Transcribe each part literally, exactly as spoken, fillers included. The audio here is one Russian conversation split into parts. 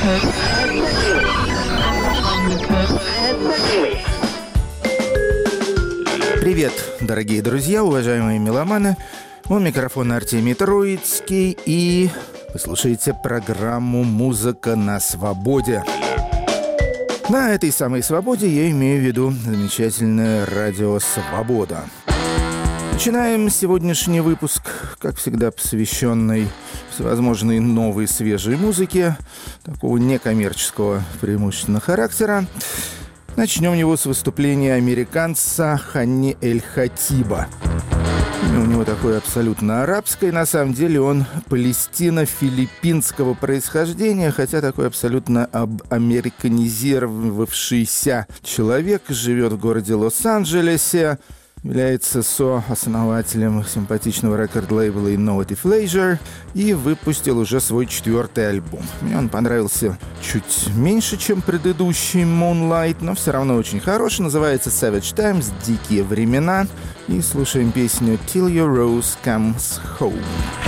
Привет, дорогие друзья, уважаемые меломаны. У микрофона Артемий Троицкий, и вы слушаете программу «Музыка на свободе». На этой самой свободе я имею в виду замечательное радио «Свобода». Начинаем сегодняшний выпуск, как всегда, посвященный всевозможной новой свежей музыке, такого некоммерческого преимущественно характера. Начнем его с выступления американца Хани Эль-Хатиба. Имя у него такое абсолютно арабское. На самом деле он палестино-филиппинского происхождения, хотя такой абсолютно американизировавшийся человек, живет в городе Лос-Анджелесе, является сооснователем симпатичного рекорд-лейбла Innovative Leisure и выпустил уже свой четвертый альбом. Мне он понравился чуть меньше, чем предыдущий Moonlight, но все равно очень хороший. Называется Savage Times, «Дикие времена». И слушаем песню Till Your Rose Comes Home.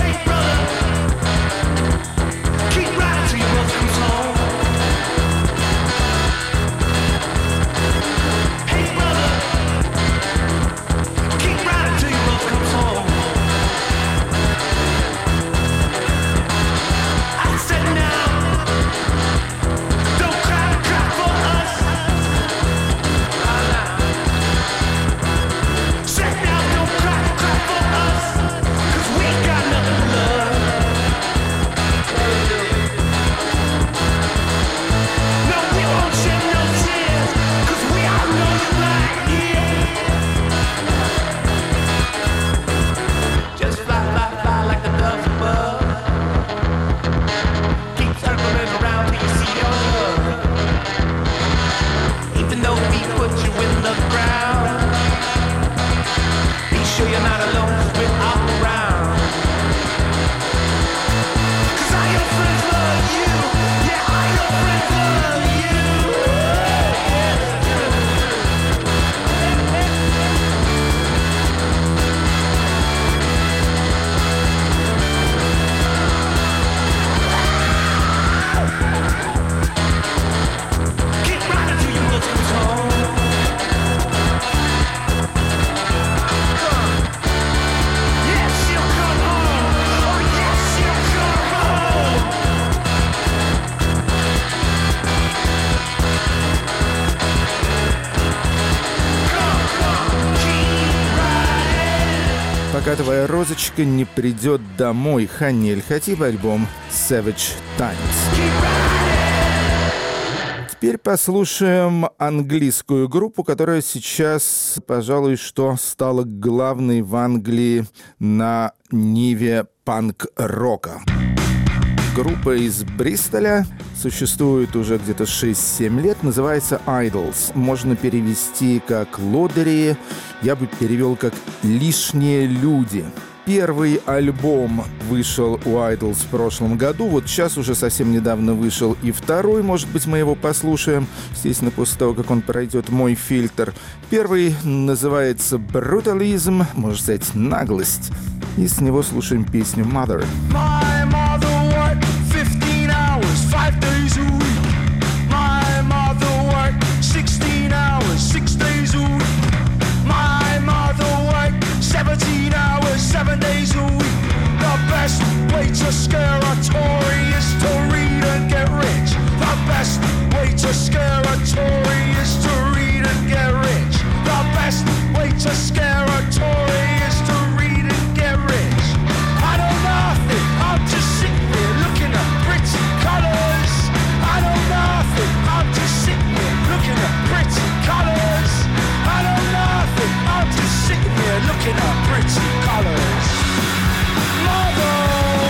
Пока твоя розочка не придет домой. Хани Эль-Хатиб, альбом Savage Times. Теперь послушаем английскую группу, которая сейчас, пожалуй, что стала главной в Англии на ниве панк-рока. Группа из Бристоля существует уже где-то шесть-семь лет, называется Idols. Можно перевести как «лодыри», я бы перевел как «лишние люди». Первый альбом вышел у Idols в прошлом году, вот сейчас уже совсем недавно вышел и второй, может быть, мы его послушаем, естественно, после того, как он пройдет мой фильтр. Первый называется «Brutalism», можно сказать, «наглость», и с него слушаем песню «Mother». Five days a week. My mother worked sixteen hours, six days a week. My mother worked seventeen hours, seven days a week. The best way to scare a Tory is to read and get rich. The best way to scare a Tory is to read and get rich. The best way to scare a Tory is to read and get rich. I know nothing, I'm just sitting here looking at pretty colours. I know nothing, I'm just sitting here looking at pretty colours. I know nothing, I'm just sitting here looking at pretty colours. Mother!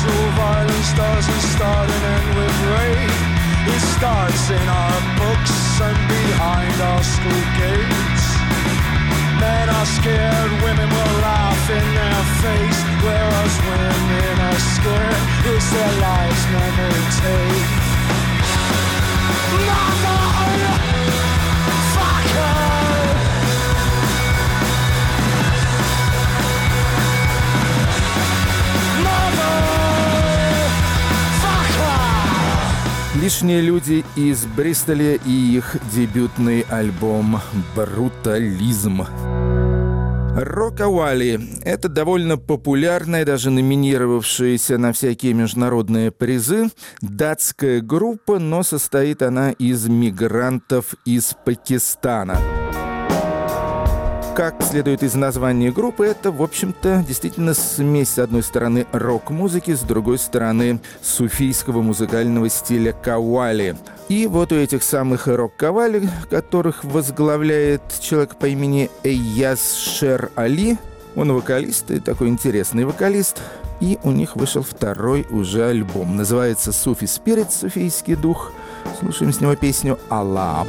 sexual violence doesn't start and end with rape. It starts in our books and behind our school gates. Men are scared, women will laugh in their face, whereas women are scared, it's their lives men will take. Motherfucker! Лишние люди из Бристоля и их дебютный альбом «Брутализм». Рокавали – это довольно популярная, даже номинировавшаяся на всякие международные призы, датская группа, но состоит она из мигрантов из Пакистана. Как следует из названия группы, это, в общем-то, действительно смесь, с одной стороны, рок-музыки, с другой стороны, суфийского музыкального стиля кавали. И вот у этих самых рок-кавали, которых возглавляет человек по имени Эйяз Шер Али, он вокалист, и такой интересный вокалист, и у них вышел второй уже альбом. Называется «Суфи Спирит», суфийский дух. Слушаем с него песню «Алап».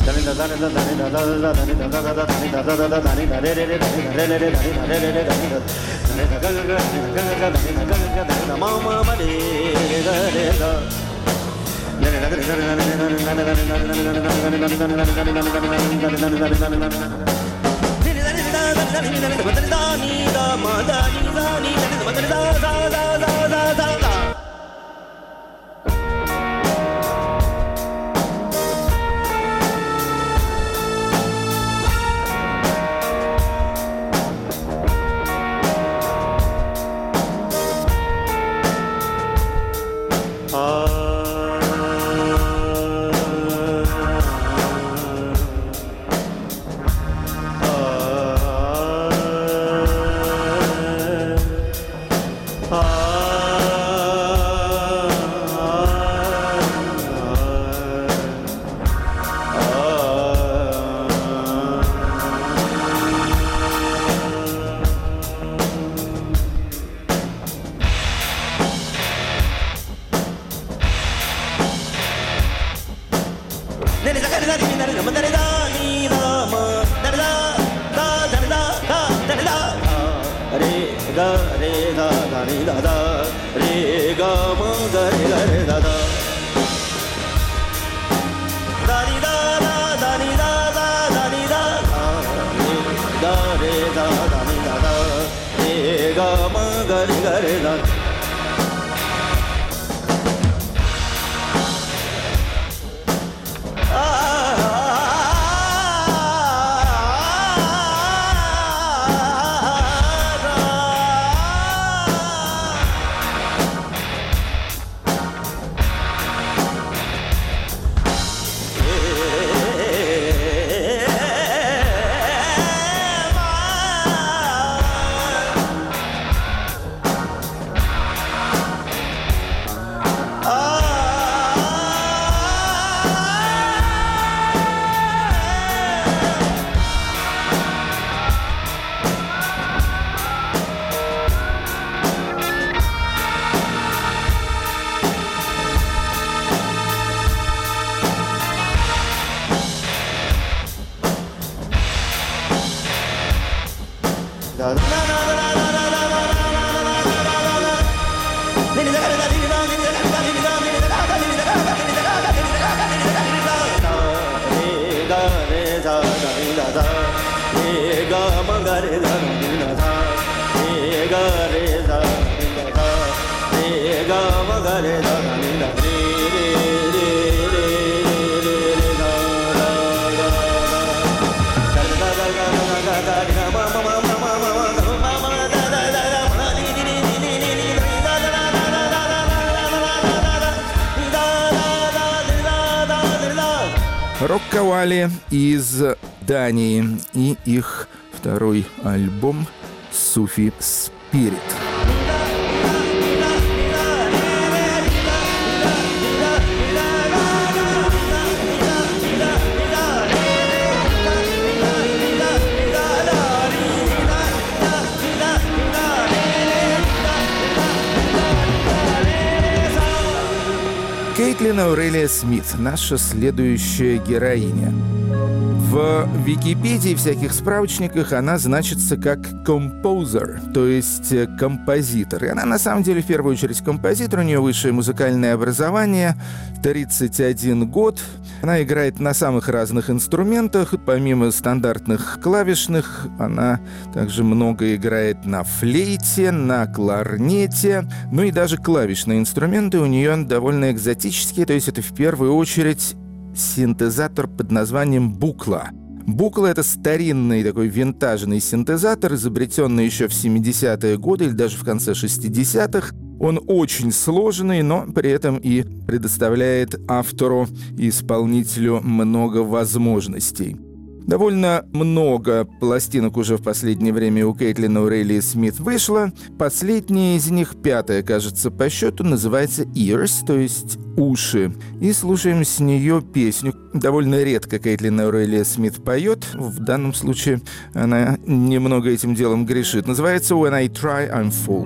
Рок-кавали из Дании и их второй альбом «Суфи Спирит». Кейтлин Аурелия Смит, наша следующая героиня. В Википедии и всяких справочниках она значится как composer, то есть композитор. И она на самом деле в первую очередь композитор, у нее высшее музыкальное образование, тридцать один год. Она играет на самых разных инструментах, помимо стандартных клавишных, она также много играет на флейте, на кларнете, ну и даже клавишные инструменты у нее довольно экзотические, то есть это в первую очередь синтезатор под названием «Букла». «Букла» — это старинный такой винтажный синтезатор, изобретенный еще в семидесятые годы или даже в конце шестидесятых. Он очень сложный, но при этом и предоставляет автору и исполнителю много возможностей. Довольно много пластинок уже в последнее время у Кейтлин Аурелии Смит вышло. Последняя из них, пятая, кажется, по счету, называется «Ears», то есть «Уши». И слушаем с нее песню. Довольно редко Кейтлин Аурелия Смит поет. В данном случае она немного этим делом грешит. Называется «When I Try, I'm Full».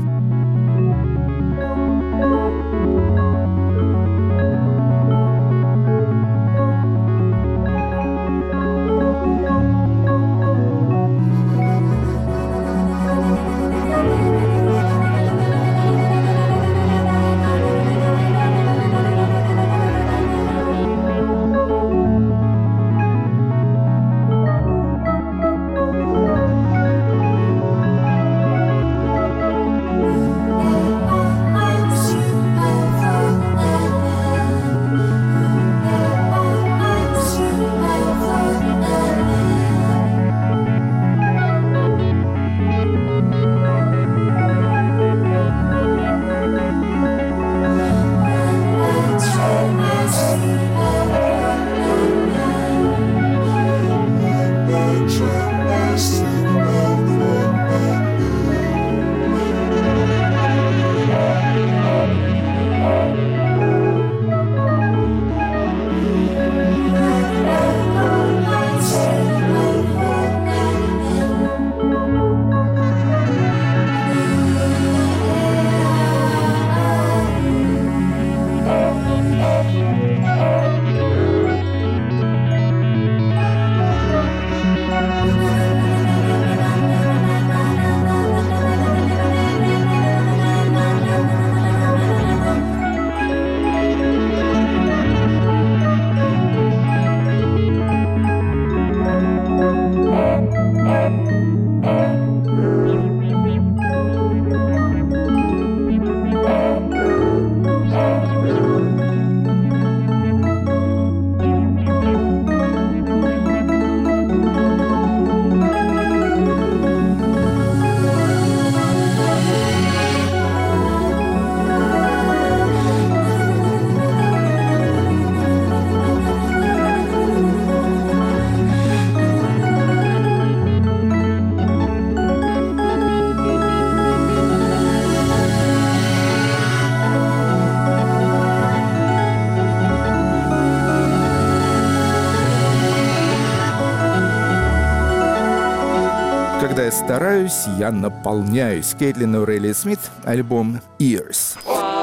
«Когда я стараюсь, я наполняюсь». Кейтлин Аурелия Смит, альбом «Ears».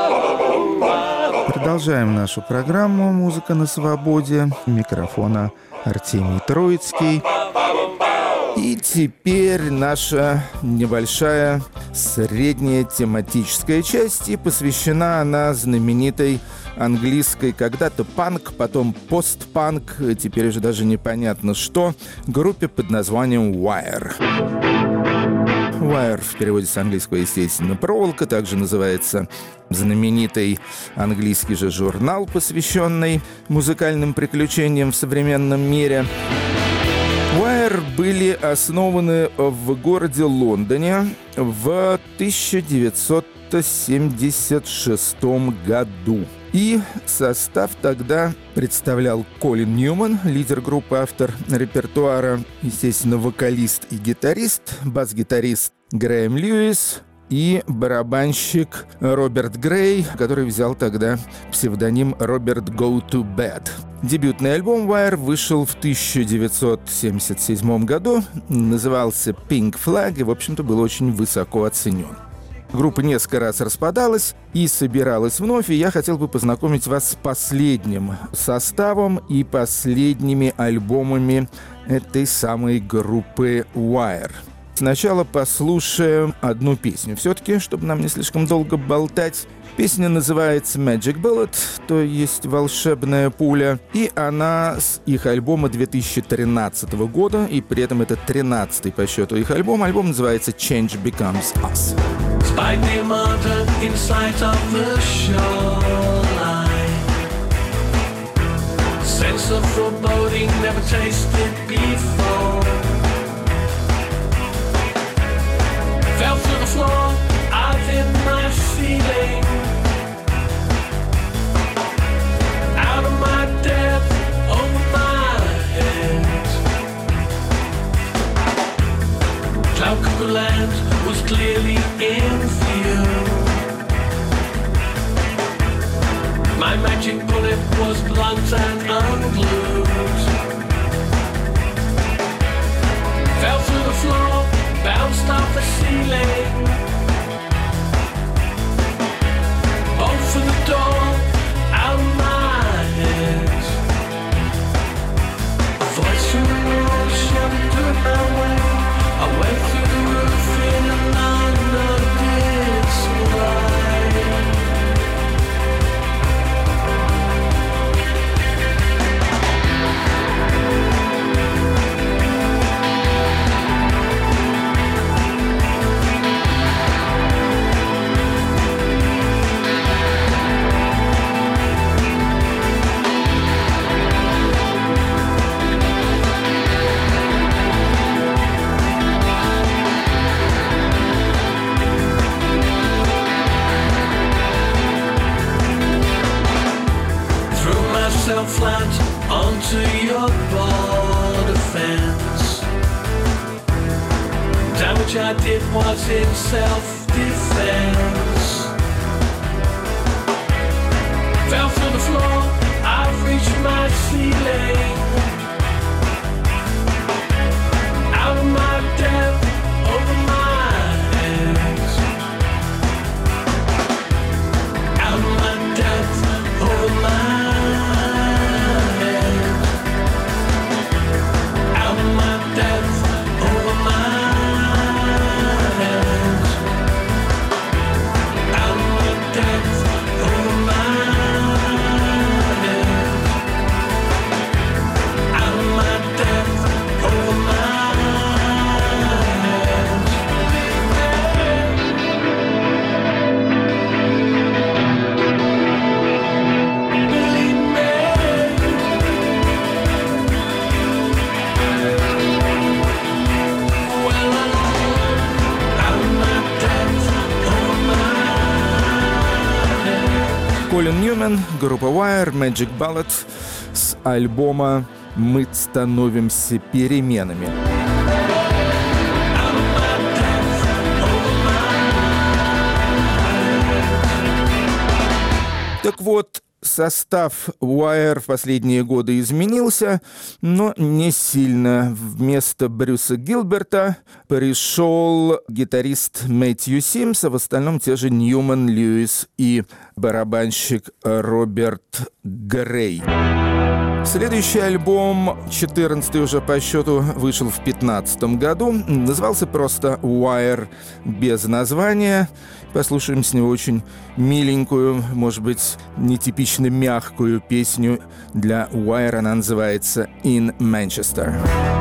Продолжаем нашу программу «Музыка на свободе». У микрофона Артемий Троицкий. И теперь наша небольшая средняя тематическая часть, и посвящена она знаменитой английской когда-то панк, потом постпанк, теперь уже даже непонятно что, группе под названием Wire. Wire в переводе с английского, естественно, проволока, также называется знаменитый английский же журнал, посвященный музыкальным приключениям в современном мире. Wire были основаны в городе Лондоне в тысяча девятьсот семьдесят шестом году. И состав тогда представлял Колин Ньюман, лидер группы, автор репертуара, естественно, вокалист и гитарист, бас-гитарист Грэм Льюис и барабанщик Роберт Грей, который взял тогда псевдоним Роберт Go To Bed. Дебютный альбом Wire вышел в тысяча девятьсот семьдесят седьмом году, назывался Pink Flag и, в общем-то, был очень высоко оценен. Группа несколько раз распадалась и собиралась вновь, и я хотел бы познакомить вас с последним составом и последними альбомами этой самой группы Wire. Сначала послушаем одну песню. Все-таки, чтобы нам не слишком долго болтать. Песня называется Magic Bullet, то есть волшебная пуля, и она с их альбома две тысячи тринадцатого года, и при этом это тринадцатый по счету их альбом. Альбом называется Change Becomes Us. Despite the mountain in sight of the shoreline, sense of foreboding never tasted before. Fell to the floor, out in my ceiling, out of my depth, over my head. Cloud Cuckoo Land was clearly in view. My magic bullet was blunt and unglued. Fell through the floor, bounced off the ceiling, opened the door, out of my head. A voice from the road shouted through my way. I went through the roof in an unnoticed slide. Flat onto your border fence. Damage I did was in self-defense. Fell through the floor, I've reached my ceiling. Out of my depth, over my head. Out of my depth, over my head. Колин Ньюман, группа Wire, Magic Bullet с альбома «Мы становимся переменами». Так вот, состав Wire в последние годы изменился, но не сильно. Вместо Брюса Гилберта пришел гитарист Мэтью Симс, а в остальном те же Ньюман, Льюис и барабанщик Роберт Грей. Следующий альбом, четырнадцатый уже по счету, вышел в пятнадцатом году. Назывался просто Wire без названия. Послушаем с него очень миленькую, может быть, нетипично мягкую песню для Wire. Она называется «In Manchester».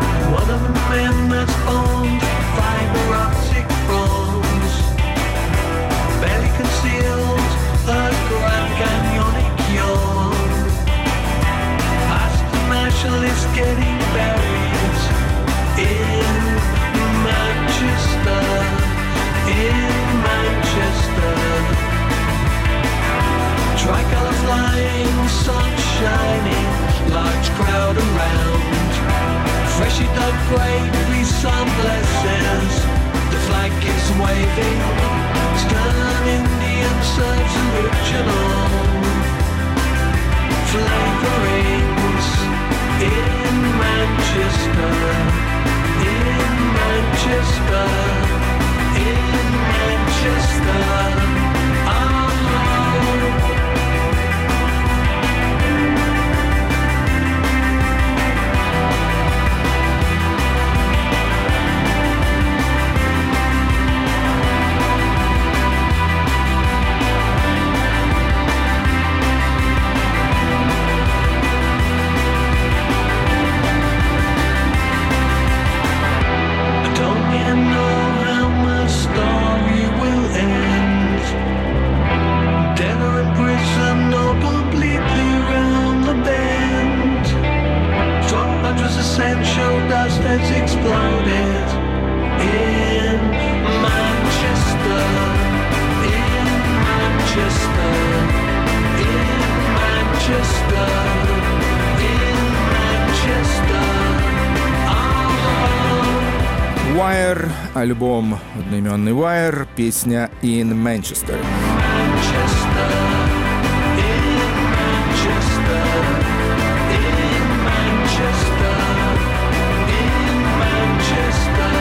Is getting buried in Manchester, in Manchester. Tricolour flying, sun shining, large crowd around. Freshly dug grave, please some blessings. The flag is waving, stern Indian serves original flavorings. In Manchester, in Manchester, in Manchester. whose essential dust has exploded in Manchester, in Manchester, in Manchester, in Manchester. Oh. Wire, альбом одноименный Wire, песня In Manchester. Manchester, in Manchester, in Manchester, in Manchester.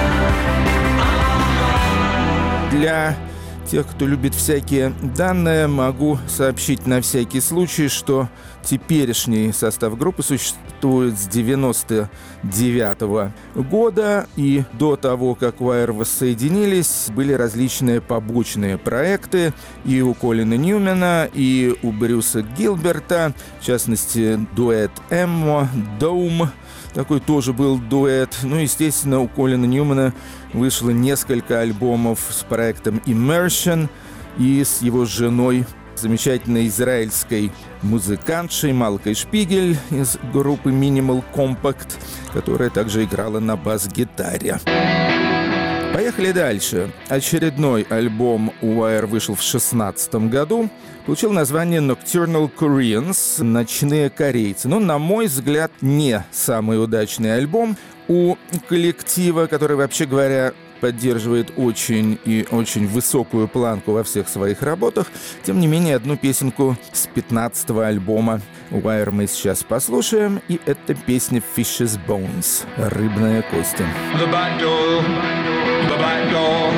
Oh. Для тех, кто любит всякие данные, могу сообщить на всякий случай, что теперешний состав группы существует с девяносто девятого года, и до того, как Wire воссоединились, были различные побочные проекты и у Колина Ньюмена, и у Брюса Гилберта, в частности, дуэт Эммо, Dome, такой тоже был дуэт. Ну, естественно, у Колина Ньюмена вышло несколько альбомов с проектом Immersion и с его женой, замечательной израильской музыкантшей Малкой Шпигель из группы Minimal Compact, которая также играла на бас-гитаре. Поехали дальше. Очередной альбом у Wire вышел в шестнадцатом году. Получил название Nocturnal Koreans, «Ночные корейцы». Но, на мой взгляд, не самый удачный альбом у коллектива, который, вообще говоря, поддерживает очень и очень высокую планку во всех своих работах. Тем не менее, одну песенку с пятнадцатого альбома Wire мы сейчас послушаем, и это песня Fish's Bones, «Рыбная кость». The back door, the back door.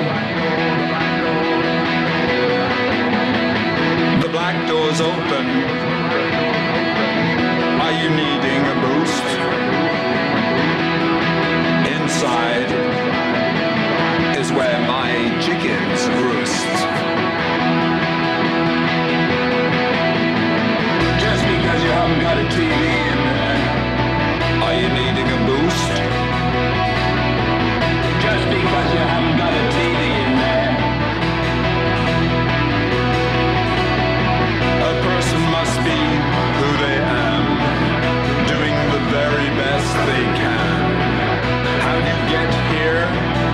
The black door's open. Are you needing a boost? Inside is where my chickens roost. Just because you haven't got a T V in there. Are you needing a boost? Just because you haven't got a T V in there. A person must be who they am, doing the very best they can. How do you get here?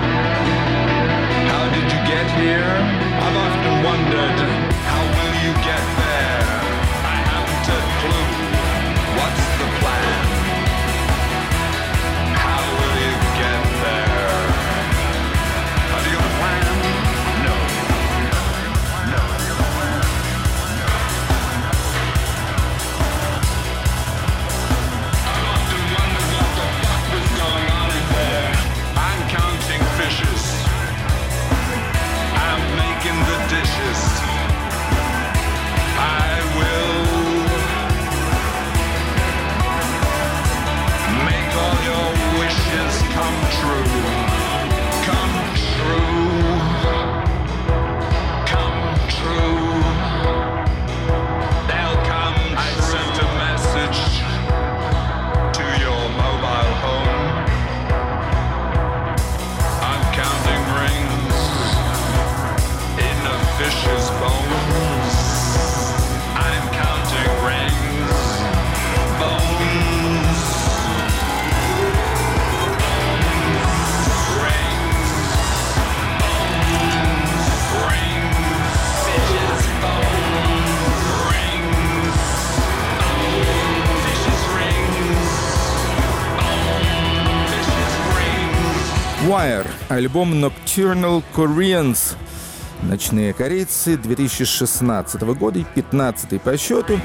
How did you get here? I've often wondered, how will you get there? I haven't a clue. What's the plan? How will you get there? Have you got a plan? No. No. I've often wondered what the fuck was going on in there. I'm counting fishes. I'm making the dishes. I will make all your wishes come true. Come true. Come true. They'll come true. I sent a message to your mobile home. I'm counting rings in a fish's bones. I'm counting rings, bones, rings, bones, rings, fish's bones, rings, bones, fish's rings, bones, fish's rings. Wire, альбом Nocturnal Koreans, «Ночные корейцы» две тысячи шестнадцатого года и пятнадцатый по счету.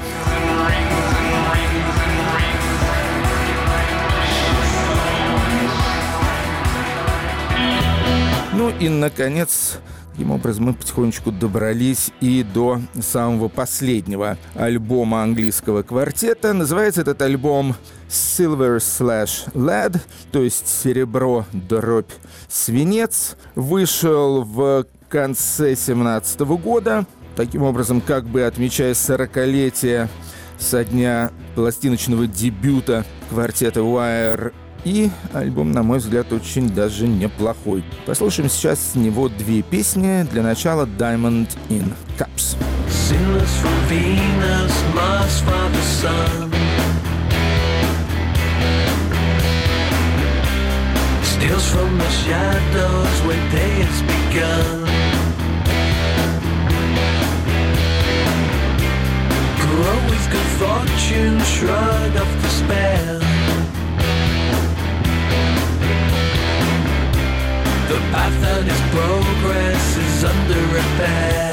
Ну и, наконец, таким образом мы потихонечку добрались и до самого последнего альбома английского квартета. Называется этот альбом Silver slash Lead, то есть серебро, дробь, свинец. Вышел в конце семнадцатого года, таким образом, как бы отмечая сорокалетие со дня пластиночного дебюта квартета Wire. И альбом, на мой взгляд, очень даже неплохой. Послушаем сейчас с него две песни. Для начала Diamond in Cups. Sinless from Venus, Mars, Father, Son. Tales from the shadows where day has begun. Grow with good fortune, shrug of despair. The path that is progress is under repair.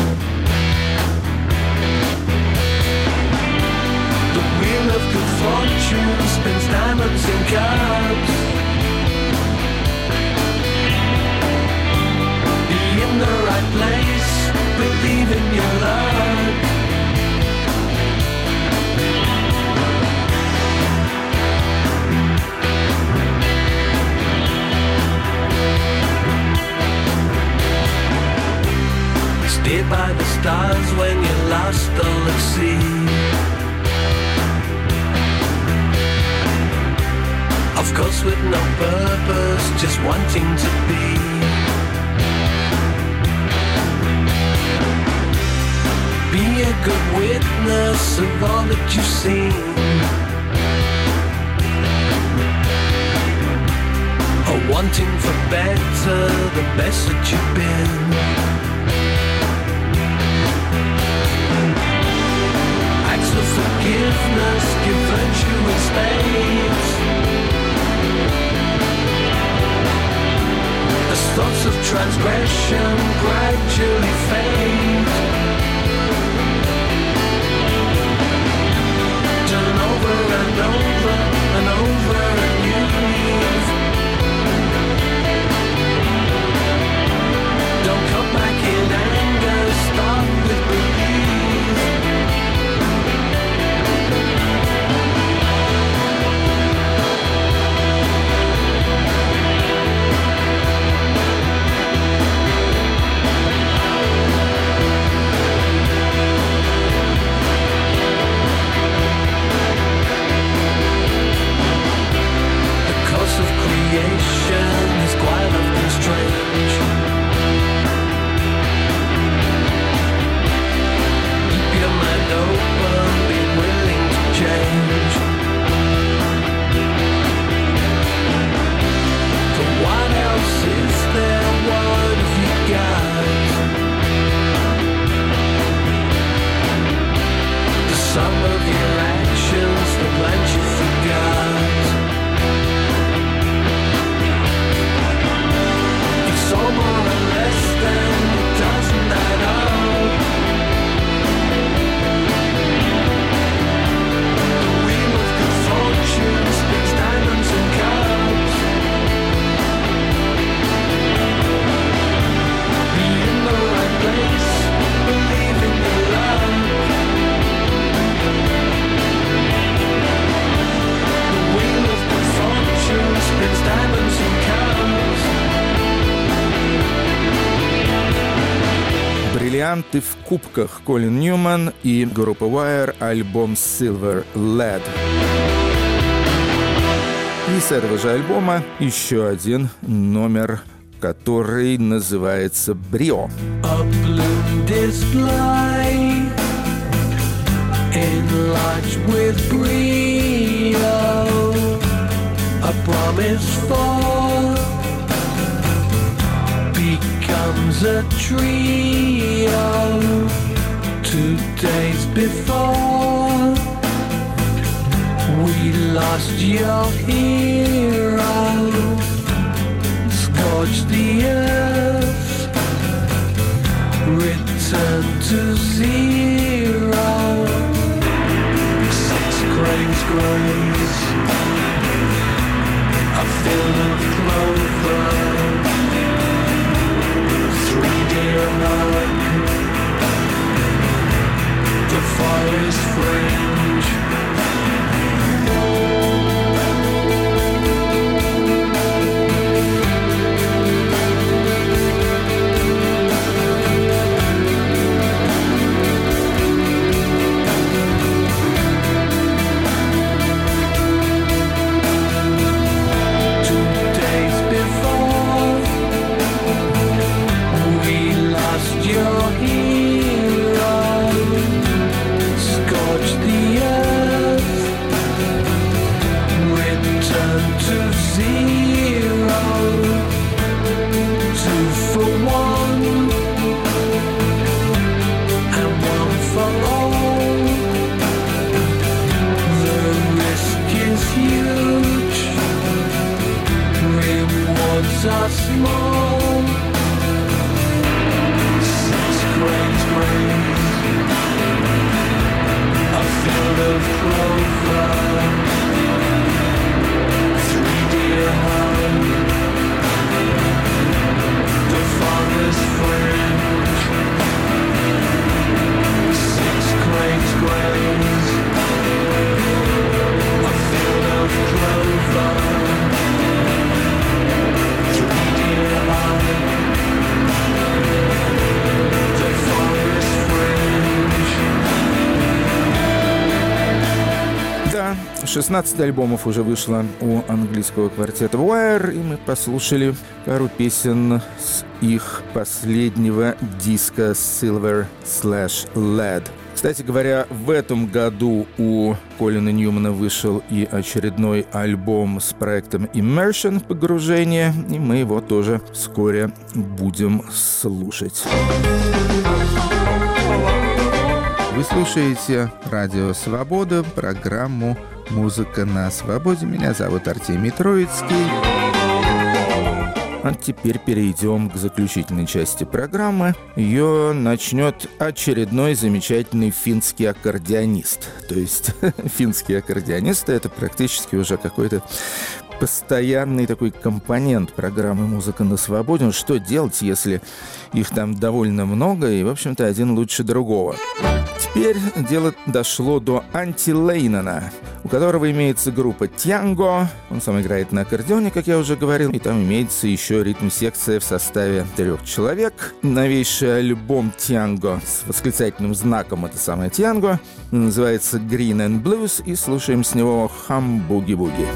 The wheel of good fortune spins diamonds and cups. Be in the right place, believe in your luck. Stay by the stars when you're lost all at sea. Of course with no purpose, just wanting to be. Be a good witness of all that you've seen. Or wanting for better, the best that you've been. Acts of forgiveness, give virtue in spades. As thoughts of transgression gradually fade. Turn over and over and over and you leave. Don't come back in anger, start with belief. Of creation is quite often strange. Keep your mind open, be willing to change. For what else is there? What have you got? The sum of your actions, the plans you forgot. So more or less than it doesn't add up. The wheel of good fortune spins diamonds and cups. Be in the right place, believe in your love. The wheel of good fortune spins diamonds and cups. «Бриллианты в кубках» Колин Ньюман и группа Wire, альбом Silver Lead. И с этого же альбома еще один номер, который называется «Брио». A blue display enlarged with brio, a promise for becomes a trio. Two days before we lost your hero, scorched the earth, return to zero. Six cranes grace, a field of clover, three deer hug, the forest fringe. are small. Six great graves, a field of clover, three deer hounds, the farmer's fringe. Six great graves, a field of clover, three deer hounds, the farmer's fringe. Да, шестнадцать альбомов уже вышло у английского квартета Wire, и мы послушали пару песен с их последнего диска Silver slash Lead. Кстати говоря, в этом году у Колина Ньюмана вышел и очередной альбом с проектом Immersion, погружение, и мы его тоже вскоре будем слушать. Вы слушаете Радио Свобода, программу «Музыка на свободе». Меня зовут Артемий Троицкий. А теперь перейдем к заключительной части программы. Ее начнет очередной замечательный финский аккордеонист. То есть финские аккордеонисты — это практически уже какой-то постоянный такой компонент программы «Музыка на свободе». Что делать, если их там довольно много, и, в общем-то, один лучше другого? Теперь дело дошло до Анти Лейнена, у которого имеется группа Тьянго. Он сам играет на аккордеоне, как я уже говорил, и там имеется еще ритм-секция в составе трех человек. Новейший альбом Тьянго с восклицательным знаком, это самое Тьянго, называется Green and Blues, и слушаем с него «Hum Boogie Boogie».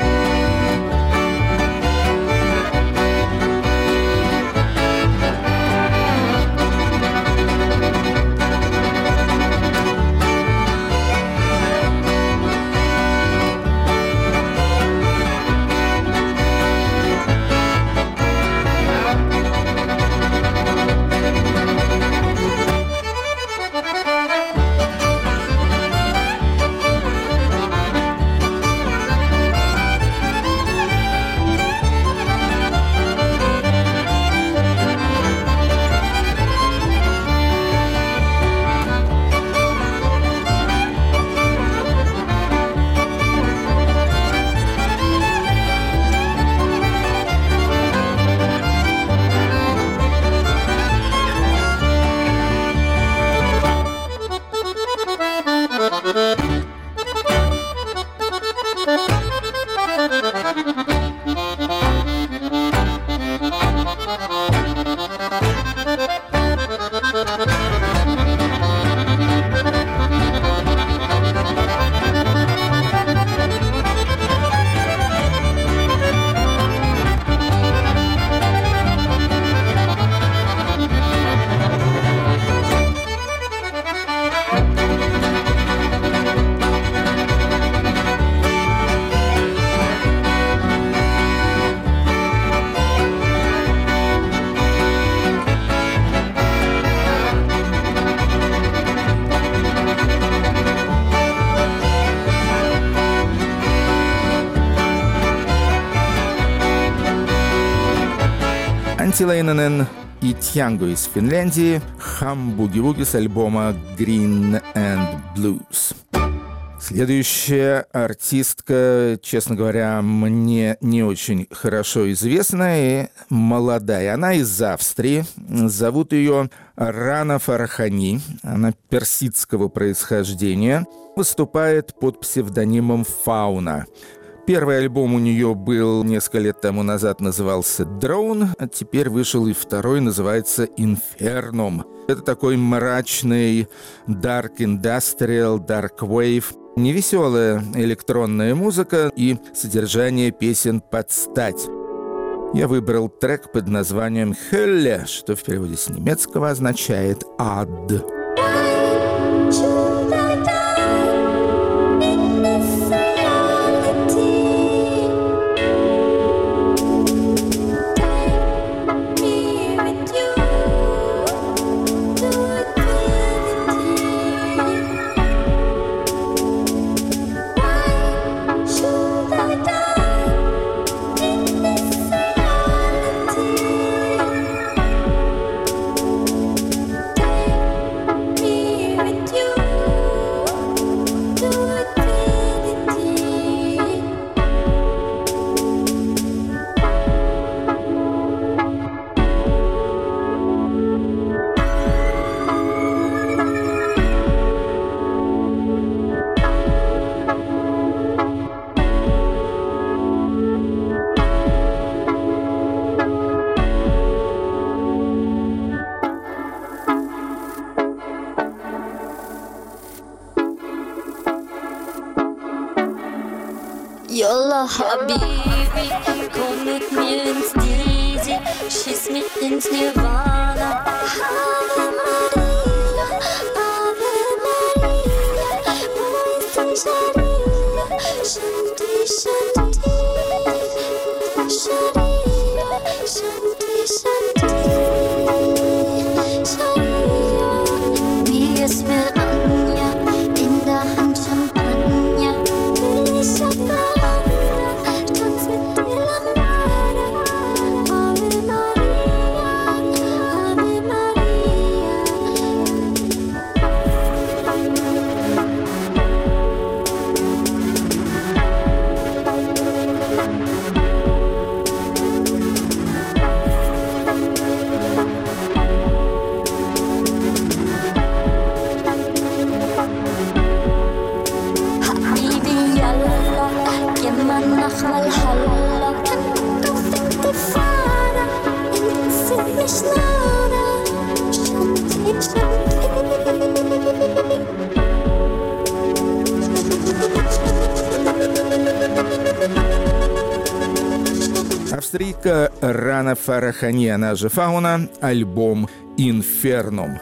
Анти Лейненен и Тьянго из Финляндии, «Hum Boogie Woogie» с альбома «Green and Blues». Следующая артистка, честно говоря, мне не очень хорошо известна и молодая. Она из Австрии. Зовут ее Рана Фарахани. Она персидского происхождения. Выступает под псевдонимом «Фауна». Первый альбом у нее был несколько лет тому назад, назывался «Drone», а теперь вышел и второй, называется «Infernum». Это такой мрачный Dark Industrial, Dark Wave, невеселая электронная музыка и содержание песен под стать. Я выбрал трек под названием «Hölle», что в переводе с немецкого означает «ад». Should I die in this reality? Hola, Habibi, come with me and Steezy. She's me in Nirvana. Ave Maria, Ave Maria, Moise Sharia, Shanti Shanti, Sharia, Shanti Shanti, Sharia. Wie es mir Anja, in der Hand Champagner, will ich Champagner. Австрийка Рана Фарахани, она же Фауна, альбом «Инфернум».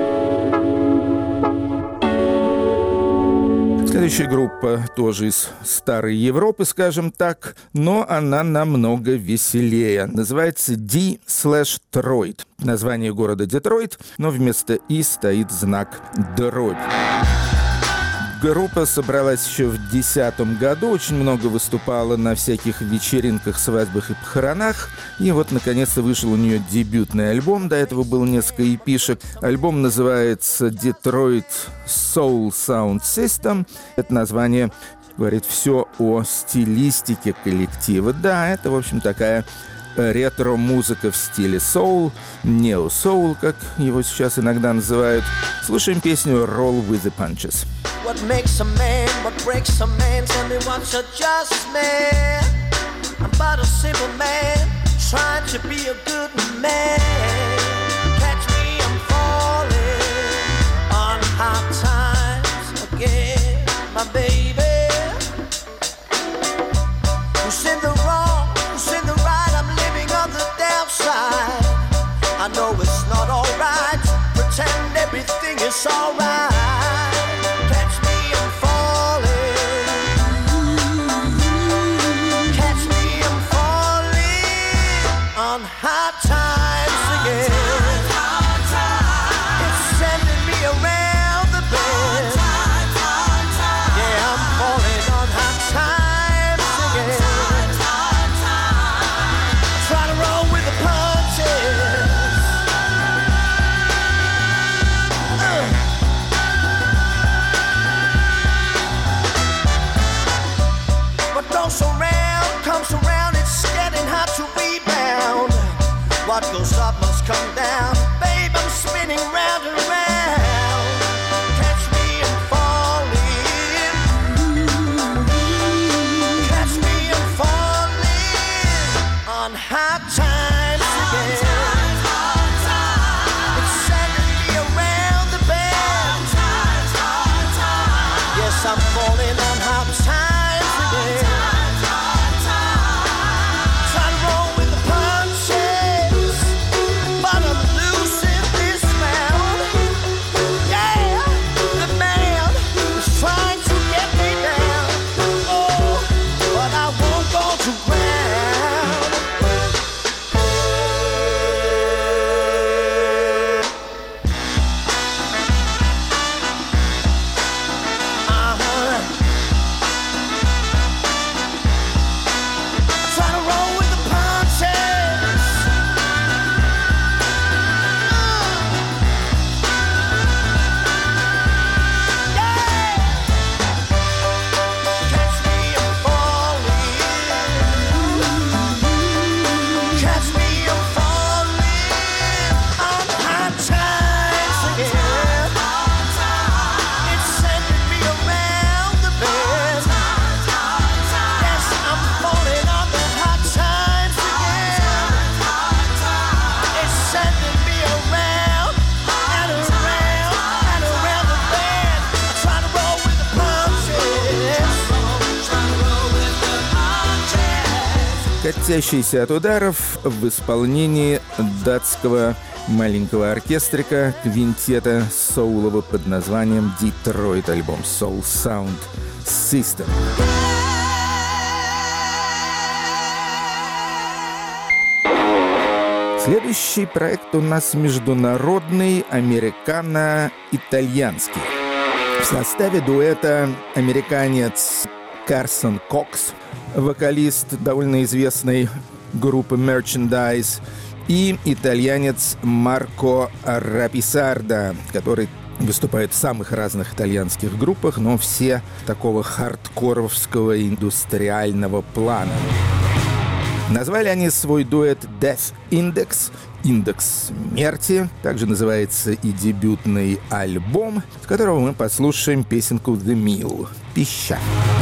Следующая группа тоже из старой Европы, скажем так, но она намного веселее. Называется D slash Troid. Название города Детройт, но вместо «и» стоит знак «дробь». Группа собралась еще в две тысячи десятом году, очень много выступала на всяких вечеринках, свадьбах и похоронах. И вот, наконец-то, вышел у нее дебютный альбом. До этого было несколько эпишек. Альбом называется «Detroit Soul Sound System». Это название говорит все о стилистике коллектива. Да, это, в общем, такая ретро-музыка в стиле соул, нео-соул, как его сейчас иногда называют. Слушаем песню «Roll with the Punches». What makes a man, what breaks a man, tell me what's a just man. I'm but a simple man, trying to be a good man. Catch me, I'm falling on hard times again, my baby. Who's in the wrong, who's in the right, I'm living on the downside. I know it's not alright, pretend everything is alright. Hard times again. Hard times. It's sending me around the bend. Yeah, I'm falling on hard times again. Try to roll with the punches. Uh. What goes around comes around. It's getting hard to rebound. What goes up must come down. Babe, I'm spinning round and round. Catch me, I'm falling. Catch me, I'm falling on hard times again. It's sending me around the bend. Yes, I'm falling on hard times again. катящийся от ударов в исполнении датского маленького оркестрика квинтета соулова под названием «Детройт», альбом Soul Sound System. Следующий проект у нас международный, американо-итальянский. В составе дуэта американец Карсон Кокс, вокалист довольно известной группы Merchandise, и итальянец Марко Раписарда, который выступает в самых разных итальянских группах, но все такого хардкоровского индустриального плана. Назвали они свой дуэт Death Index, индекс смерти. Также называется и дебютный альбом, с которого мы послушаем песенку The Meal — «Пища».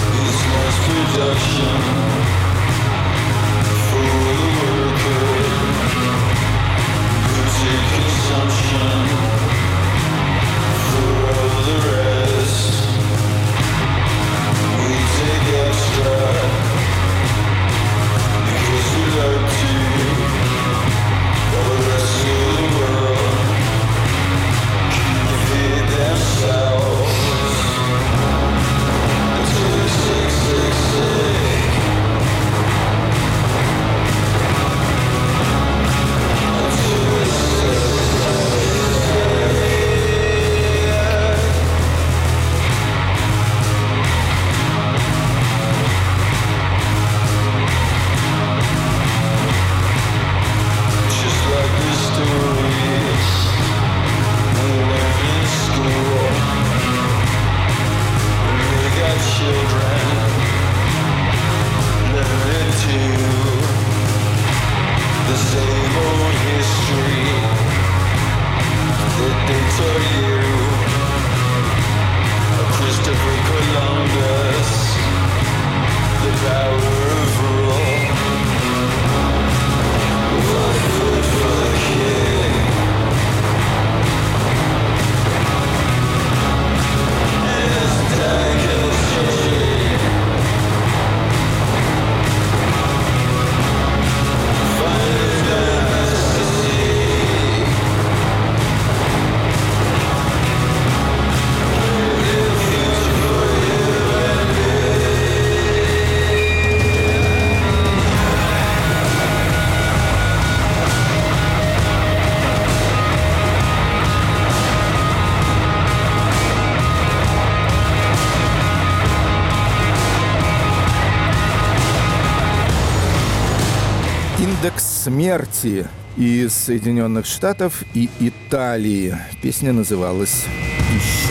«Индекс смерти» из Соединенных Штатов и Италии. Песня называлась «Пища».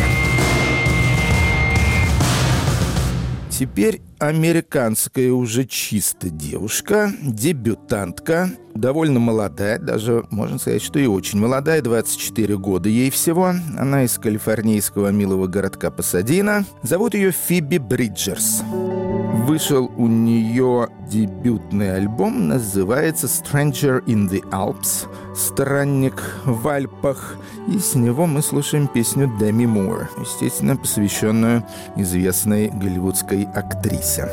Теперь американская уже чисто девушка, дебютантка, довольно молодая, даже можно сказать, что и очень молодая, двадцать четыре года ей всего. Она из калифорнийского милого городка Пасадина. Зовут ее Фиби Бриджерс. Вышел у нее дебютный альбом, называется «Stranger in the Alps» — «Странник в Альпах», и с него мы слушаем песню Деми Мур, естественно, посвященную известной голливудской актрисе.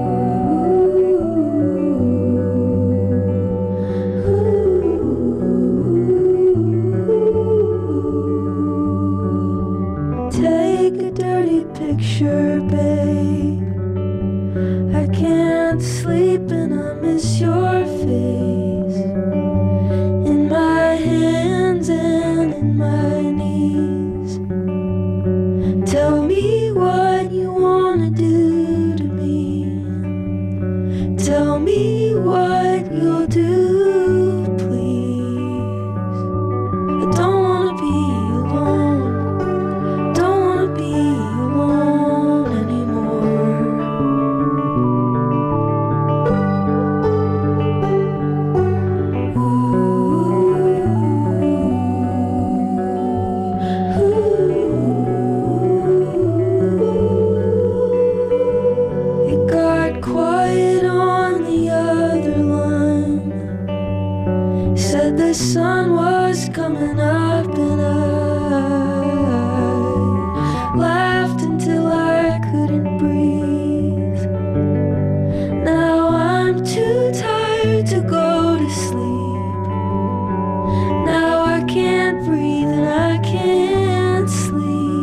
Take a dirty picture, babe. I can't sleep and I miss your face in my hands and in my knees. Tell me what you wanna do to me. Tell me what you'll do, please. I don't wanna be alone. Don't wanna be alone anymore. It got quiet on the other line. Said the sun was coming up and I laughed until I couldn't breathe. Now I'm too tired scared to go to sleep. Now I can't breathe and I can't sleep.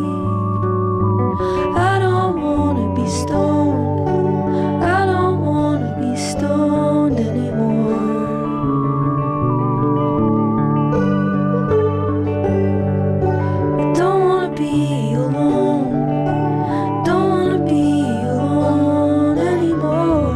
I don't wanna be stoned. I don't wanna be stoned anymore. I don't wanna be alone. Don't wanna be alone anymore.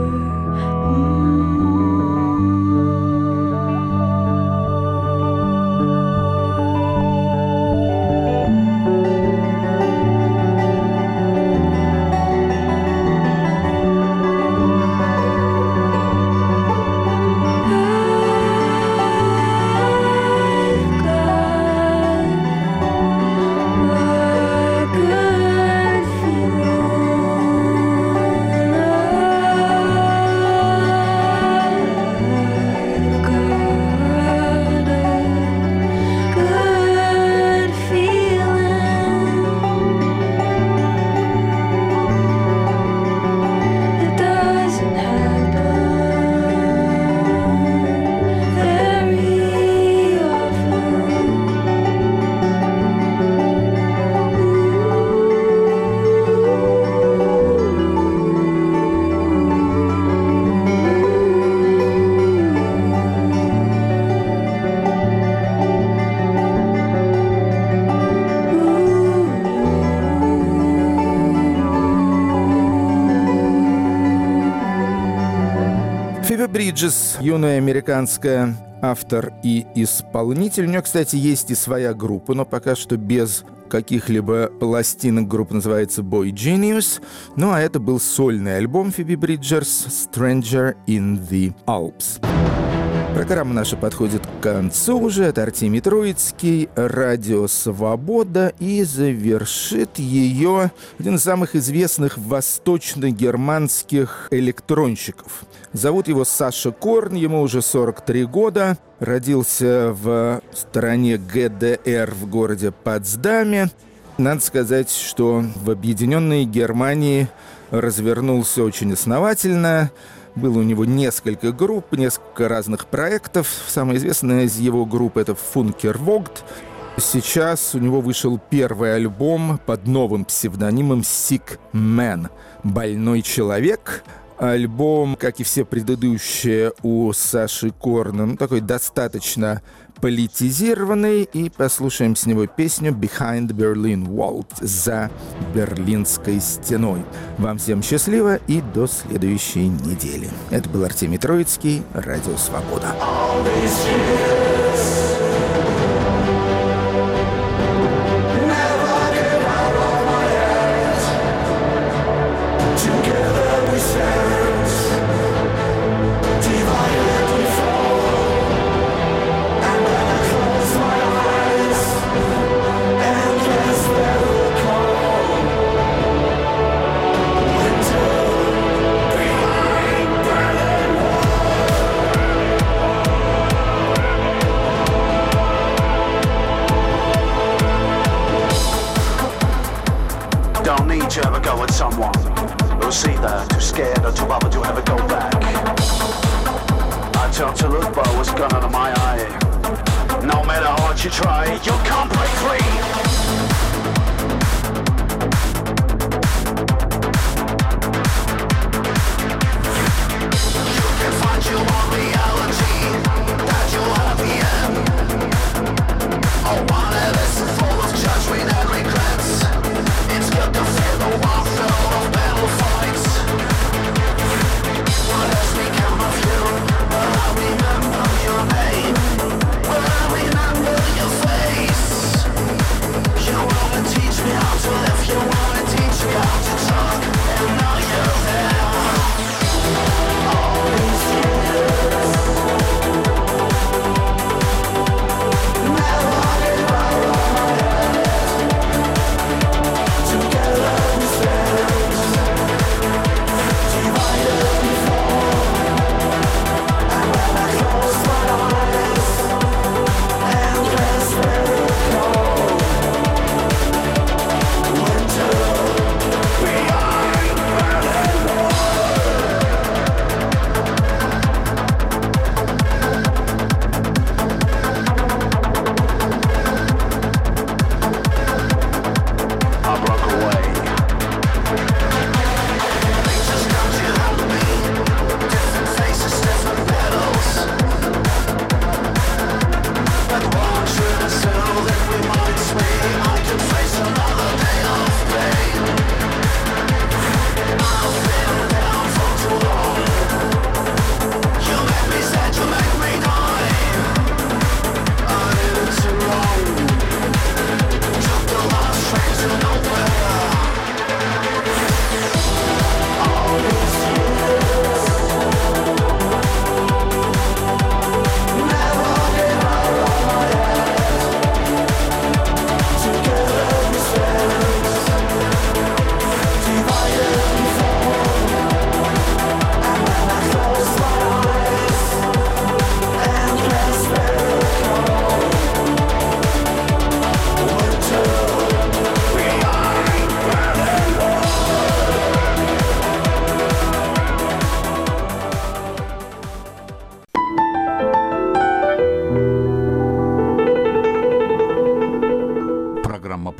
Фиби Бриджес, юная американская автор и исполнитель. У нее, кстати, есть и своя группа, но пока что без каких-либо пластинок. Группа называется Boy Genius. Ну а это был сольный альбом Фиби Бриджес «Stranger in the Alps». Программа наша подходит к концу уже. Это Артемий Троицкий, радио «Свобода». И завершит ее один из самых известных восточно-германских электронщиков. Зовут его Саша Корн, ему уже сорок три года. Родился в стране ГДР в городе Потсдаме. Надо сказать, что в Объединенной Германии развернулся очень основательно. Было у него несколько групп, несколько разных проектов. Самая известная из его групп — это «Функер Вогт». Сейчас у него вышел первый альбом под новым псевдонимом «Sick Man» — «Больной человек». Альбом, как и все предыдущие у Саши Корна, ну, такой достаточно политизированный. И послушаем с него песню «Behind Berlin Wall» — «За Берлинской стеной». Вам всем счастливо и до следующей недели. Это был Артемий Троицкий, радио «Свобода». You ever go with someone who's either too scared or too bothered to ever go back? I turned to look, but was gun under my eye. No matter how hard you try, you can't break free. You can find your own reality, that you have the end. Oh, one that is full of judgment and regrets. It's good to feel the warfare of battle fights. What has become of you? Will I remember your name? Will I remember your face?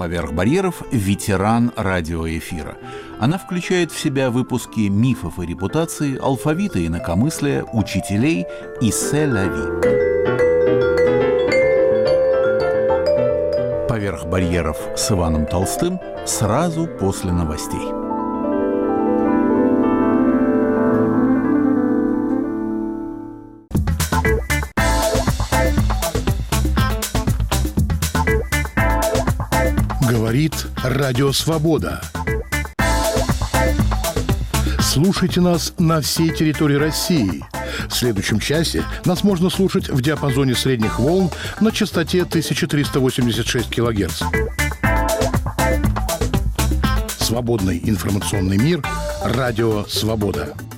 «Поверх барьеров» – ветеран радиоэфира. Она включает в себя выпуски мифов и репутации, алфавита и инакомыслия, учителей и «Се-ла-ви». «Поверх барьеров» с Иваном Толстым сразу после новостей. Говорит Радио Свобода. Слушайте нас на всей территории России. В следующем часе нас можно слушать в диапазоне средних волн на частоте тысяча триста восемьдесят шесть килогерц. Свободный информационный мир. Радио Свобода.